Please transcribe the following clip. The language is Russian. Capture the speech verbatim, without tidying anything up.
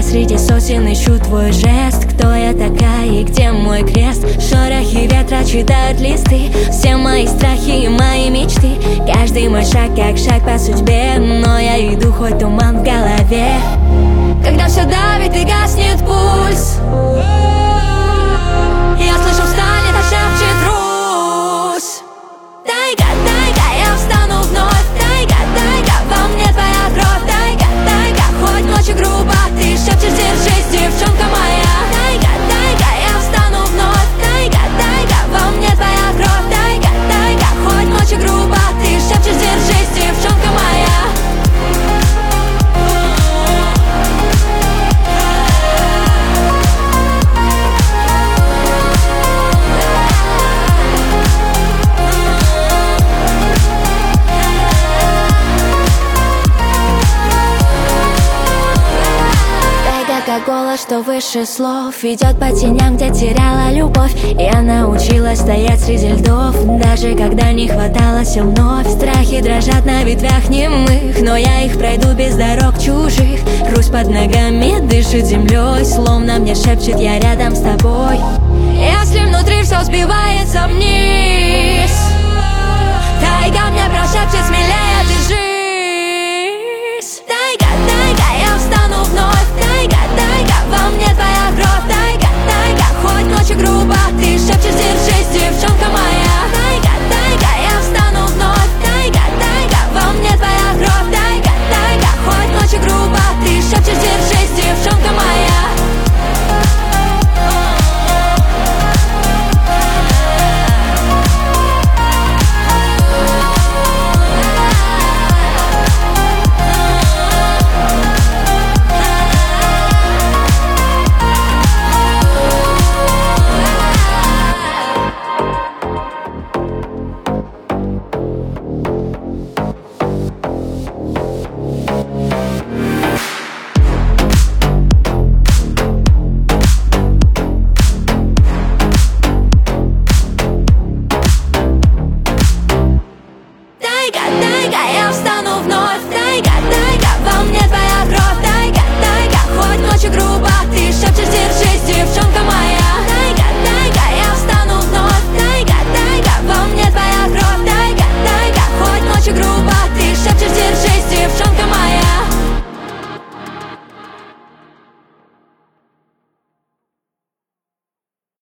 среди сосен ищу твой жест. Кто я такая и где мой крест? Шорохи ветра читают листы, все мои страхи и мои мечты. Каждый мой шаг как шаг по судьбе, но я иду, хоть туман в голове. Когда все давит и гаснет пульс, я слышу, встанет, а шепчет трусь. Тайга, тайга, я встану вновь. Тайга, тайга, во мне твоя кровь. Тайга, тайга, хоть ночью грубо ты шепчешь, держись, девчонка моя. Тайга, тайга, я встану вновь. Тайга, тайга, во мне твоя кровь. Тайга, тайга, хоть ночью грубо ты шепчешь, держись, девчонка моя. Как голос, что выше слов, идет по теням, где теряла любовь. Я научилась стоять среди льдов, даже когда не хватало сил вновь. Страхи дрожат на ветвях немых, но я их пройду без дорог чужих. Грусть под ногами дышит землей, словно мне шепчет, я рядом с тобой. Если внутри все сбивается вниз, тайга мне прошепчет, смелее держи.